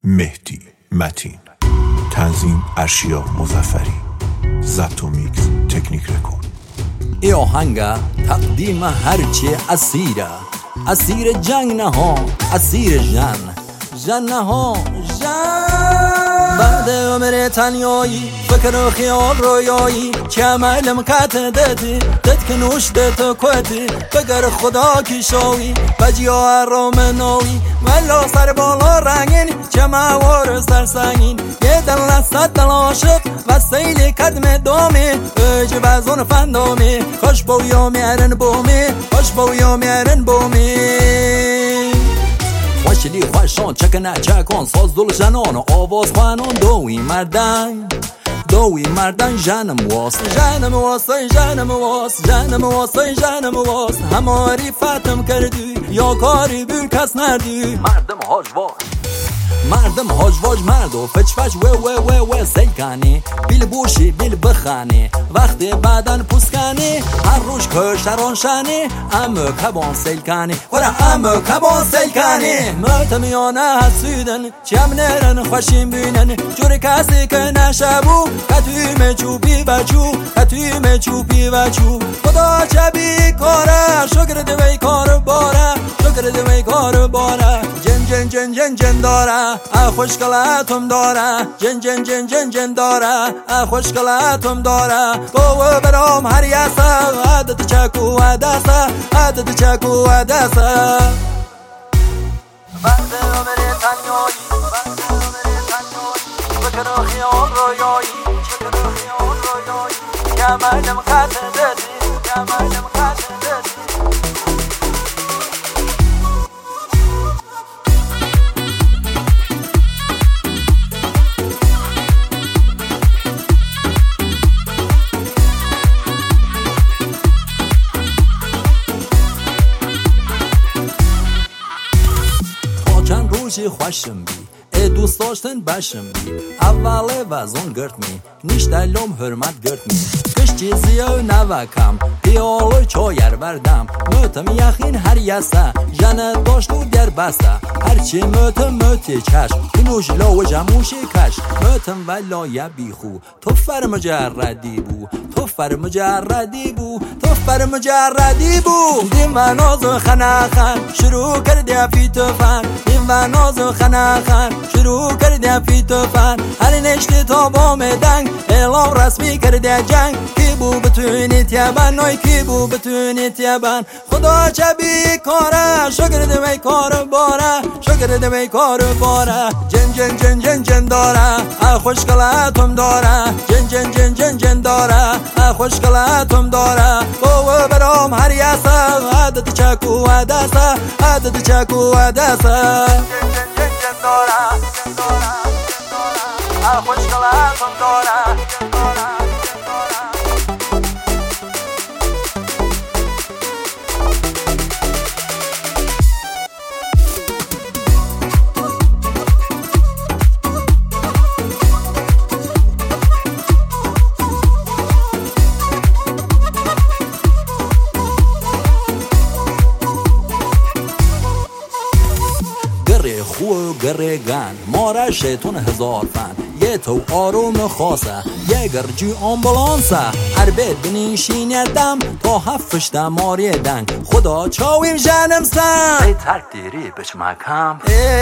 مهدی متین، تنظیم ارشیا مظفری، ضبط و میکس تکنیک رکورد. ای آهنگه تقدیم هرچی اسیر جنگ نه ها، اسیر جن نه ها، بعد عمر تنیایی فکر و خیال رویایی که عملم کت دادی دد که نوش دت کتی بگر خدا کی شوی بجیا رام نوی ولا سر بالا رنگین چه موار سر سنگین یه دل نصد دل عاشق و سیل کدم دومی اج بزون فندومی خوش بویا میرن بومی خوش بویا میرن بومی خوشلی خوشان چکن چکن ساز دل جنان آواز خانان دوی مردن جنم واس هماری فتم کردی یا کاری بی کس نردی مردم هاجواج مردو فچ و سیکانی بیل بوشی بیل بخانی وقتی بدن پوسکانی هر روش کشتران شانی امو کبان سیلکانی امو کبان سیلکانی مرتمیانه حسیدن چم نرن خوشیم بینن جوری کسی که نشبو کتویم چوبی و چو خدا چبی کاره شکر دوی کار باره جن داره خوشگلاتم داره جن داره خوشگلاتم داره گوه برام هر یاسا عدد چکو عدسا بعد عمر تنیایی فکر و خیال رویایی که عملم خط دادی خوشم بی ای دوست داشتن باشم بی اوله وزون گرت می نیشتلم حرمت گرت می کش چیزی او نوکم پیالو چایر بردم موتم یخین هر یسه جنه داشت و در بسته هرچی موتی چشم کنوش لاو جموشی کش موتم ولای بیخو تو فر مجردی بو دیم و نازو خناخن شروع کرده فی توفن و نازو خناخن شروع کرده فی توفن هر نشتی تا بام دنگ اعلام رسمی کرده جنگ کی بو بتونی تیبن خدا چبی کاره شکر دوی کار باره جن داره خوشگلاتم داره جن داره خوشگلاتم داره گوه برام هر یاسا عدد چکو عدسا جن داره خوشگلاتم داره گره گند ماره شیطون هزار فن یه تو آروم خاصه یه گرجی آمبولانسه هر بیت بنیشیندم تا هفتش دماری دنگ خدا چاویم جنم سن ای ترک دیری بچ مکم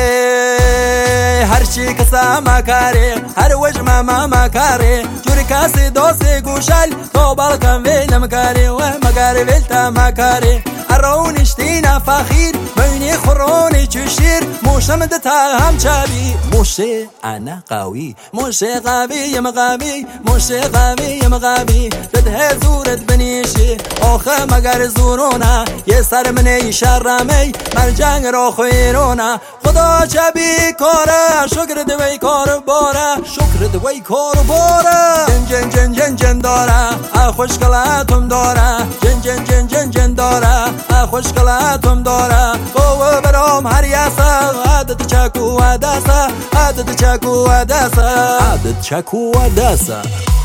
هر چی کسا مکاره هر وجه مکاره جوری کسی داسته گوشل تا بالکم ویلم کاره و مگاره ویلتا مکاره ارونشتینا فخیر بینی خورونی چشیر موشم دتا هم چابی موشه انا قوی موشه قویم قوی بده زورت بنیشی آخه مگر زورونا یه سر منی شرمی مرجنگ را خیرونا خدا چبی کاره شکر دوی کار باره جن داره خوشگلاتم داره جن داره خوشگلاتم داره گوه برام هر یاسا عدد چکو عدسا